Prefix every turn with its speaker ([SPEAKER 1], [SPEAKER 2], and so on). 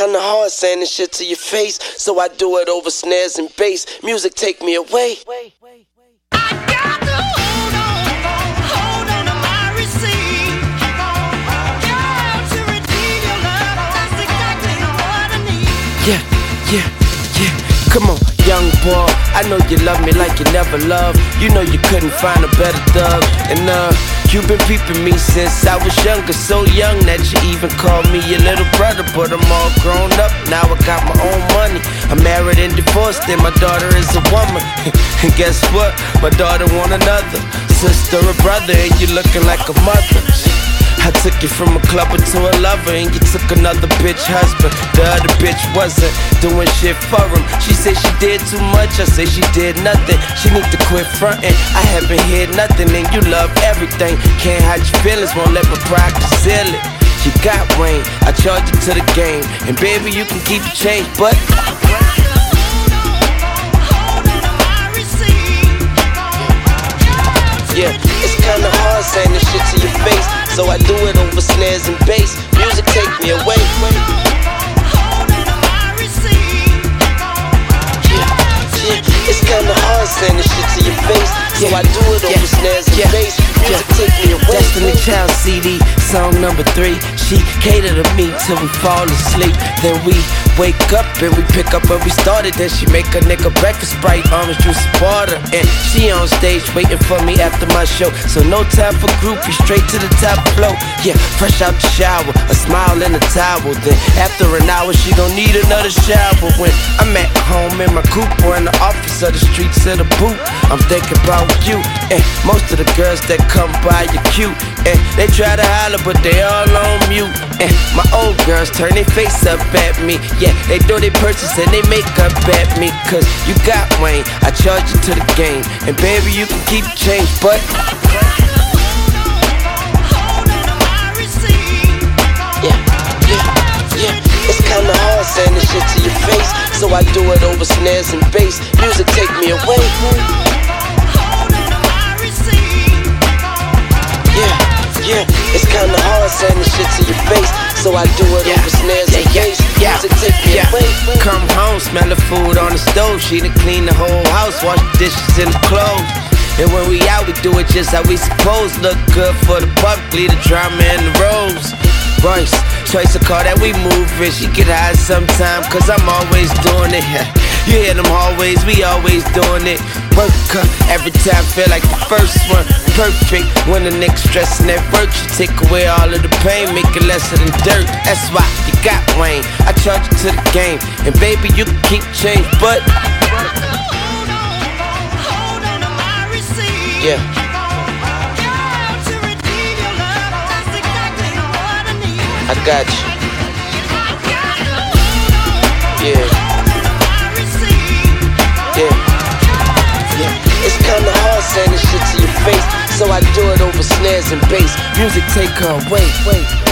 [SPEAKER 1] kinda hard saying this shit to your face, so I do it over snares and bass. Music take me away.
[SPEAKER 2] I got to hold on to my receipt. Girl, to redeem your love, that's exactly what I need.
[SPEAKER 1] Yeah. Come on, young boy, I know you love me like you never loved. You know you couldn't find a better thug. And you've been peeping me since I was younger, so young that you even called me your little brother. But I'm all grown up, now I got my own money. I'm married and divorced, and my daughter is a woman. And guess what? My daughter want another sister or brother, and you looking like a mother. I took you from a clubber to a lover, and you took another bitch husband. The other bitch wasn't doing shit for him. She said she did too much, I said she did nothing. She need to quit frontin', I haven't heard nothing. And you love everything, can't hide your feelings, won't let my pride conceal it. You got rain, I charge you to the game, and baby you can keep the change, but yeah, it's kinda hard saying this shit to your face, so I do it over snares and bass. Music take me away. Yeah, it's kinda hard saying this shit to your face, so I do it over snares and bass. Music take me away. Destiny Child CD, song number 3. She cater to me till we fall asleep. Then we wake up and we pick up where we started. Then she make a nigga breakfast, Sprite, orange juice, and water. And she on stage waiting for me after my show. So no time for groupies, straight to the top flow. Yeah, fresh out the shower, a smile in a towel. Then after an hour, she gon' need another shower. When I'm at home in my coupe or in the office or the streets of the boot, I'm thinking about you. And most of the girls that come by you cute, and they try to holler but they all on mute. And my old girls turn their face up at me. Yeah, they do their purchase and they make up at me. Cause you got Wayne, I charge you to the game, and baby you can keep the change, but yeah, it's kinda hard saying this shit to your face, so I do it over snares and bass. Music take me away. Yeah, it's kinda hard saying this shit to your face, so I do it over snares and bass. Music take me away. Come home, smell the food on the stove. She done clean the whole house, wash the dishes and the clothes. And when we out, we do it just how we supposed. Look good for the public, leave the drama and the rose. Royce, choice a car that we moving. She get high sometime, cause I'm always doing it. You hear them hallways, we always doing it. Work every time, feel like the first one. Perfect, when the nigga stressing at work, you take away all of the pain, make it lesser than dirt. That's why you got Wayne, I charge you to the game, and baby you can keep change, but yeah. I got you. Yeah. It's kinda hard saying this shit to your face, so I do it over snares and bass. Music take her away.